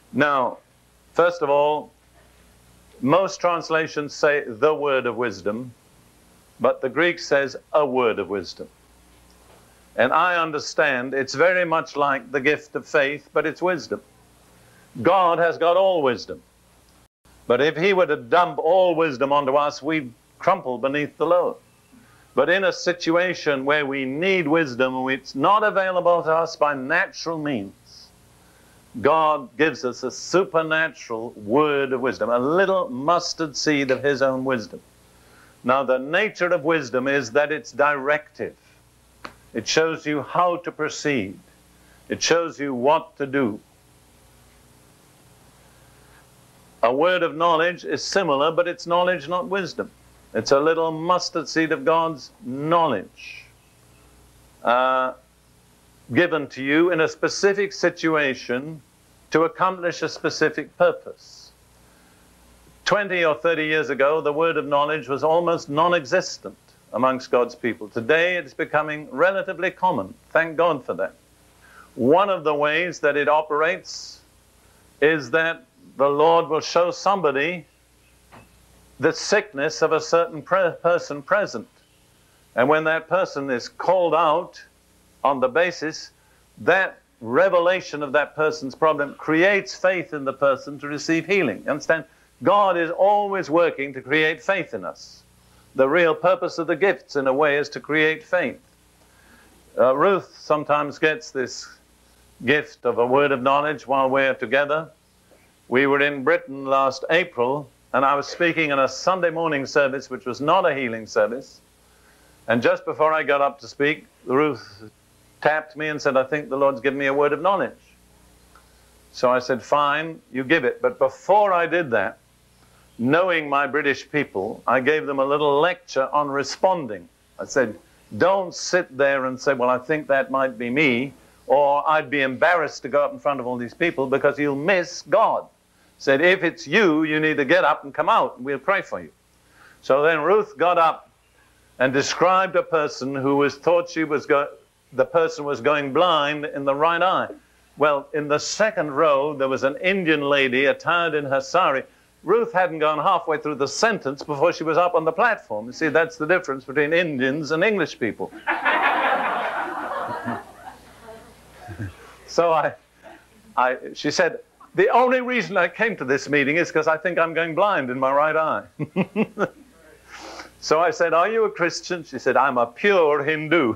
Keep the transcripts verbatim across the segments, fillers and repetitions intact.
Now, first of all, most translations say the word of wisdom, but the Greek says a word of wisdom. And I understand it's very much like the gift of faith, but it's wisdom. God has got all wisdom. But if he were to dump all wisdom onto us, we'd crumple beneath the load. But in a situation where we need wisdom, it's not available to us by natural means, God gives us a supernatural word of wisdom, a little mustard seed of his own wisdom. Now, the nature of wisdom is that it's directive. It shows you how to proceed. It shows you what to do. A word of knowledge is similar, but it's knowledge, not wisdom. It's a little mustard seed of God's knowledge uh, given to you in a specific situation to accomplish a specific purpose. Twenty or thirty years ago, the word of knowledge was almost non-existent amongst God's people. Today, it's becoming relatively common. Thank God for that. One of the ways that it operates is that the Lord will show somebody the sickness of a certain pre- person present. And when that person is called out on the basis, that revelation of that person's problem creates faith in the person to receive healing. You understand? God is always working to create faith in us. The real purpose of the gifts, in a way, is to create faith. Uh, Ruth sometimes gets this gift of a word of knowledge while we're together. We were in Britain last April, and I was speaking in a Sunday morning service, which was not a healing service. And just before I got up to speak, Ruth tapped me and said, I think the Lord's given me a word of knowledge. So I said, fine, you give it. But before I did that, knowing my British people, I gave them a little lecture on responding. I said, don't sit there and say, well, I think that might be me, or I'd be embarrassed to go up in front of all these people because you'll miss God. Said, if it's you, you need to get up and come out, and we'll pray for you. So then Ruth got up and described a person who was thought she was go the person was going blind in the right eye. Well, in the second row, there was an Indian lady attired in her sari. Ruth hadn't gone halfway through the sentence before she was up on the platform. You see, that's the difference between Indians and English people. So I, I, she said, the only reason I came to this meeting is because I think I'm going blind in my right eye. So I said, are you a Christian? She said, I'm a pure Hindu.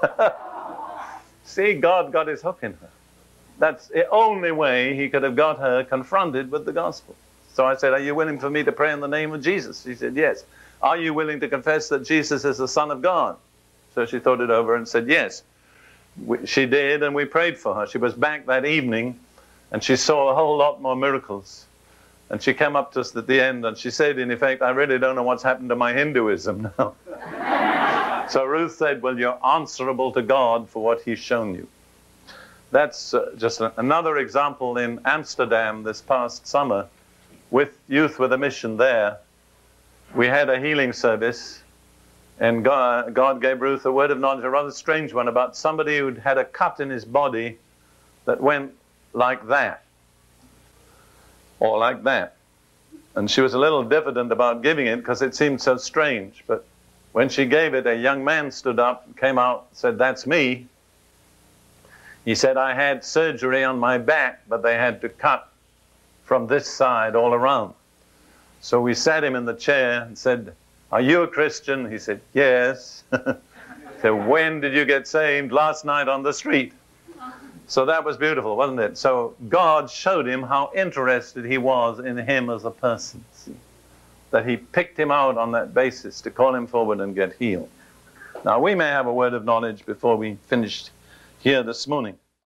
See, God got his hook in her. That's the only way he could have got her confronted with the gospel. So I said, are you willing for me to pray in the name of Jesus? She said, yes. Are you willing to confess that Jesus is the Son of God? So she thought it over and said, yes. We, she did, and we prayed for her. She was back that evening, and she saw a whole lot more miracles. And she came up to us at the end, and she said, in effect, I really don't know what's happened to my Hinduism now. So Ruth said, well, you're answerable to God for what he's shown you. That's uh, just a, another example in Amsterdam this past summer with Youth with a Mission there. We had a healing service, and God, God gave Ruth a word of knowledge, a rather strange one, about somebody who'd had a cut in his body that went like that, or like that. And she was a little diffident about giving it because it seemed so strange. But when she gave it, a young man stood up, came out, said, that's me. He said, I had surgery on my back, but they had to cut from this side all around. So we sat him in the chair and said, are you a Christian? He said, yes. So when did you get saved? Last night on the street. So that was beautiful, wasn't it? So God showed him how interested he was in him as a person. That he picked him out on that basis to call him forward and get healed. Now, we may have a word of knowledge before we finished here this morning.